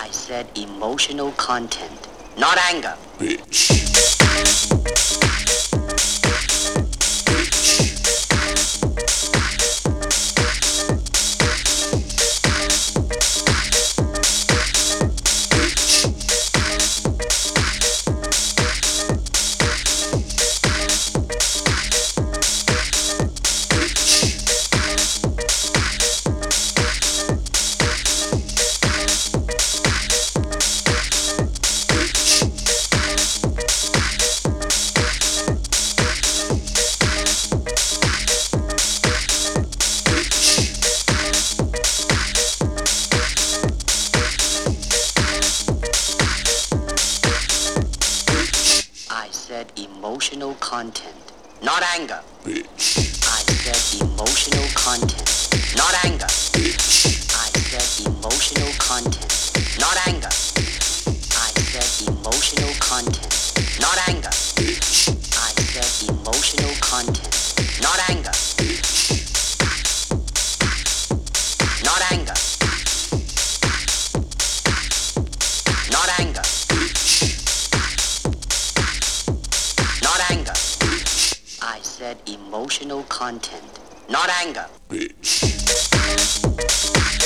I said emotional content, not anger. Bitch. I said emotional content, not anger. Bitch. I said emotional content, not anger. I said emotional content, not anger. I said emotional content, not anger. I said emotional content, not anger. Not anger. Not anger. Not anger. I said emotional content, not anger. Bitch.